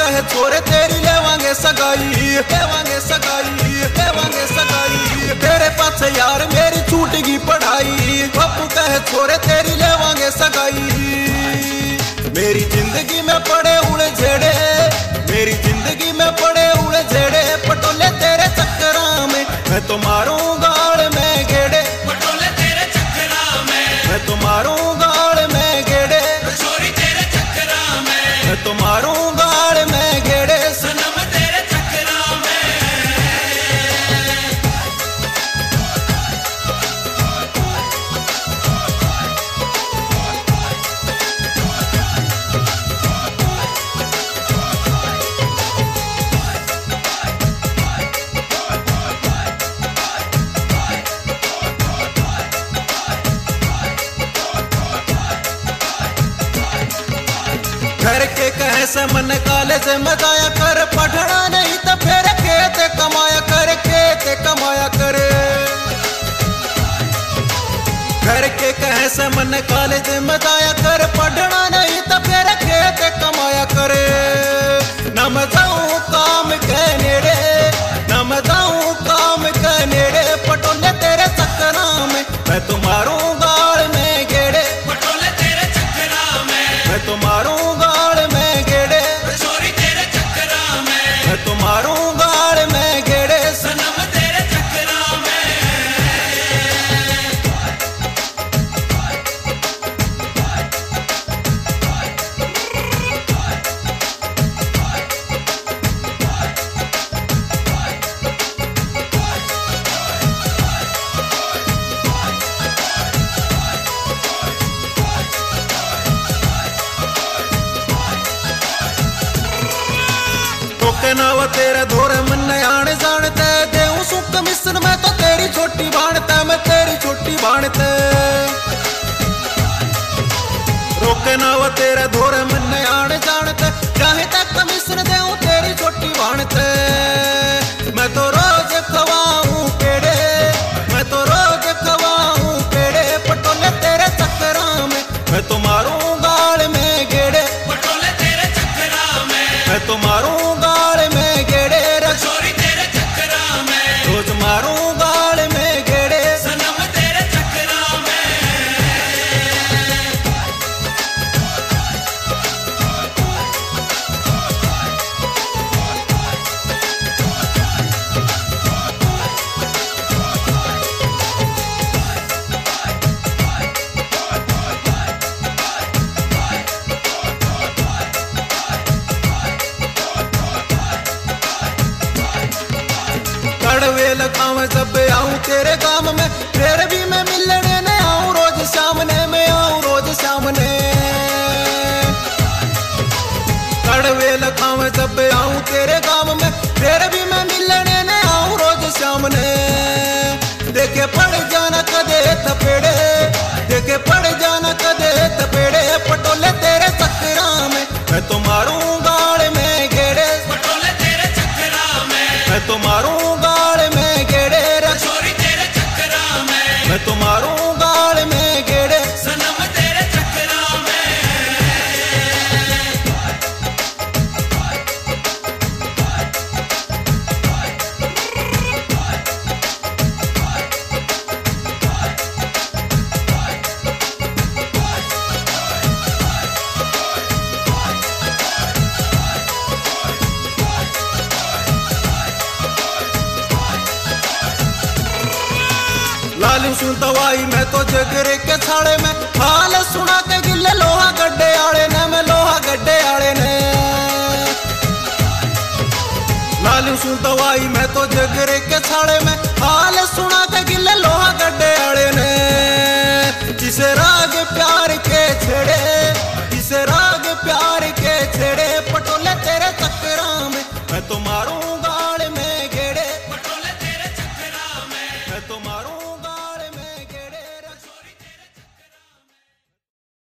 कहे छोरे तेरी लेवांगे सगाई, लेवांगे सगाई, लेवांगे सगाई। तेरे पास यार मेरी छूटगी पढ़ाई, पप्पू कहे छोरे तेरी लेवांगे सगाई। मेरी जिंदगी में पड़े उड़े झेड़े, मेरी जिंदगी में पड़े उड़े झेड़े, पटोले तेरे चक्करा में मैं तो मारूं गाड़ में गेड़े, पटोले तेरे चक्करा में मैं तो मारूं गाड़ में गेड़े, छोरी तेरे चक्करा में मैं तो मारूं गाड़ में गेड़े। सनम तेरे चक्करा में। घर के कहे से मन कॉलेज में जाया कर, पढ़ना नहीं तो फिर खेत कमाया कर, खेत कमाया कर। घर के कहे से मन कॉलेज में जाया कर, पढ़ना नहीं तो फिर खेत कमाया कर। न मैं जाऊं काम के नेड़े, न मैं जाऊं काम के नेड़े, पटोले तेरे चक्करा में मैं तो मारूं गाड़ में गेड़े, पटोले तेरे चक्करा में मैं तो मारूं गाड़ में गेड़े, छोरी तेरे चक्करा में मैं तो मारूं गाड़ में गेड़े। सनम तेरे चक्करा में। टोके ना वो तेरे धोरे मन आने जानते, देऊं सुख मिशन में तो तेरी छोटी बाणते, मैं तेरी छोटी बाणते। रोके ना वो तेरे धोरे मन आने जानते, चाहे तक मिशन देऊं तेरी छोटी बाणते। मैं तो रोज खवाऊं पेड़े, मैं तो रोज खवाऊं पेड़े, पटोले तेरे चक्करा में मैं तो मारूं गाड़ में गेड़े, पटोले तेरे चक्करा में मैं तो मारूं गाड़ में गेड़े, छोरी तेरे चक्करा में रोज मारूं गाड़ में गेड़े। सनम तेरे चक्करा में। कड़वे लगावे जब आऊं तेरे काम में, फिर भी मैं मिलने न आऊं रोज सामने, मैं आऊं रोज सामने। कड़वे लगावे जब आऊं तेरे काम में, फिर भी मैं मिलने न आऊं रोज सामने। देखे पड़ जाना कदे तपेड़े, देखे पड़ जाना कदे तपेड़े, पटोले तेरे चक्करा में मैं तो मारूं गाड़ में गेड़े, पटोले तेरे चक्करा में मैं तो मारूं गाड़ में गेड़े, छोरी तेरे चक्करा में मैं तो मारूं गाड़ में गेड़े। सनम तेरे चक्करा में। लालू सुन दवाई मैं तो जगरे के छाड़े में, हाल सुना के गिले लोहा गड्ढे आड़े ने, मैं लोहा गड्ढे आड़े ने। लालू सुन दवाई मैं तो जगरे के छाड़े में, हाल सुना के